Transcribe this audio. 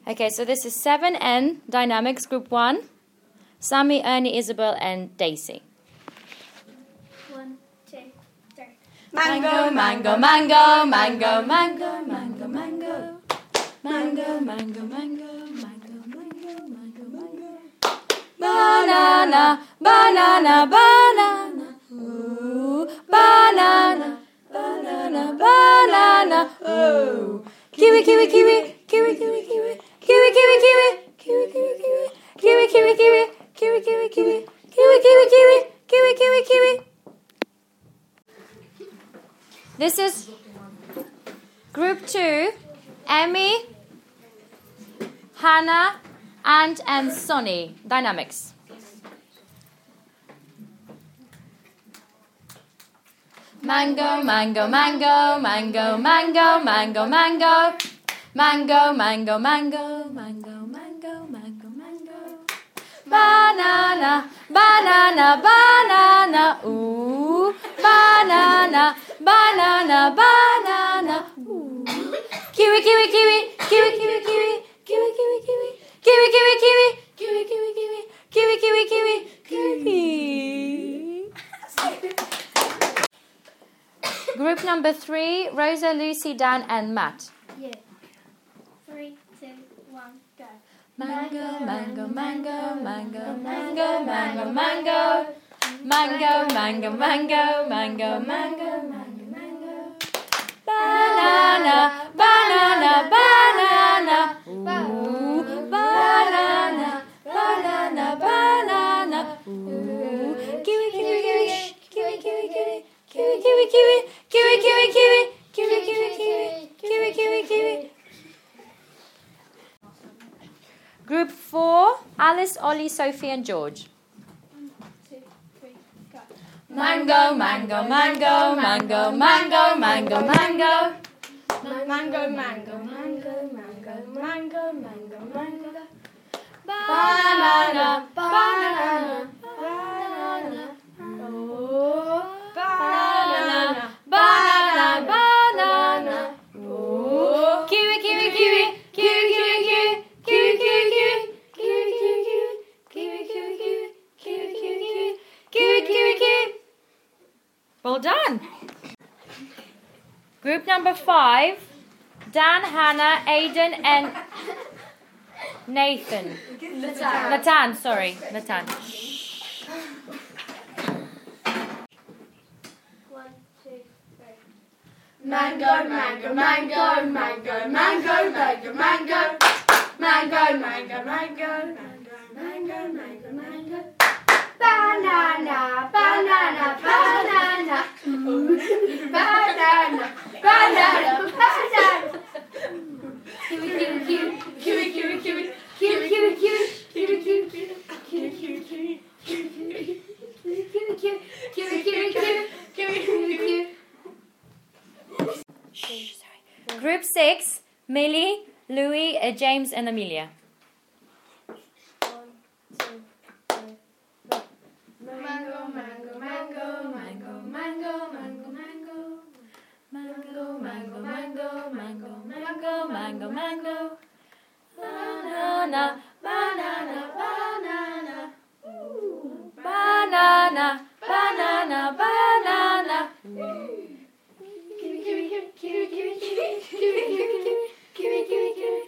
Okay, so this is 7N Dynamics Group 1. Sammy, Ernie, Isabel, and Daisy. 1, 2, 3. Mango, mango, mango, mango, mango, mango, mango. Mango, mango, mango, mango, mango, mango, mango. Banana, banana, banana. Ooh, banana, banana, banana. Oh. Kiwi, kiwi, kiwi, kiwi, kiwi, kiwi. Kiwi, kiwi, kiwi, kiwi, kiwi, kiwi. Kiwi, kiwi, kiwi, kiwi, kiwi, kiwi. Kiwi, kiwi, kiwi, kiwi, kiwi, kiwi. This is Group 2, Emmy, Hannah, and Sonny. Dynamics. Mango, mango, mango, mango, mango, mango, mango. Mango, mango, mango, mango, mango, mango, mango. Banana, banana, banana. Ooh, banana, banana, banana. Ooh. Kiwi, kiwi, kiwi, kiwi, kiwi, kiwi, kiwi, kiwi, kiwi, kiwi, kiwi, kiwi, kiwi, kiwi, kiwi, kiwi, kiwi, kiwi, kiwi. Group number 3, Rosa, Lucy, Dan, and Matt. Yeah. 3, 2, 1, go. Mango, mango, mango, mango, mango, mango, mango. Mango, mango, mango, mango, mango, mango, mango. Banana, banana, banana. Ooh, banana, banana, banana. Ooh, kiwi, kiwi, kiwi, kiwi, kiwi, kiwi, kiwi, kiwi, kiwi, kiwi, kiwi, kiwi, kiwi, kiwi, kiwi, kiwi, kiwi, kiwi. Group 4, Alice, Ollie, Sophie, and George. 1, 2, 3, go. Mango, mango, mango, mango, mango, mango, mango. Mango, mango, mango, mango, mango, mango, mango. Banana, Banana, banana. Oh, banana, banana, banana. Ooh, kiwi, kiwi, kiwi, kiwi, kiwi, kiwi, kiwi, kiwi, kiwi, kiwi, kiwi, kiwi, kiwi, kiwi, kiwi, kiwi, kiwi, kiwi, kiwi. Well done. Group number 5, Dan, Hannah, Aiden, and Nathan. Natan, sorry, Natan. 1, 2, 3. Mango, mango, mango, mango, mango, mango, mango. Mango, mango, mango, mango, mango, mango, mango. Banana, banana, banana. Banana, banana, banana. Kiwi, kiwi, kiwi, kiwi, kiwi, kiwi, kiwi, kiwi, kiwi, kiwi, kiwi, kiwi, kiwi, kiwi, kiwi, kiwi, kiwi, kiwi, kiwi, kiwi. Group 6, Millie, Louis, James, and Amelia. 1, 2, 3, go. Mango, mango, mango, mango, mango, mango, mango. Mango, mango, mango, mango, mango, mango, mango. Banana, banana, banana. Ooh, banana, banana, banana. Kiwi, kiwi, kiwi, kiwi, kiwi, kiwi, kiwi, kiwi, kiwi, kiwi, kiwi.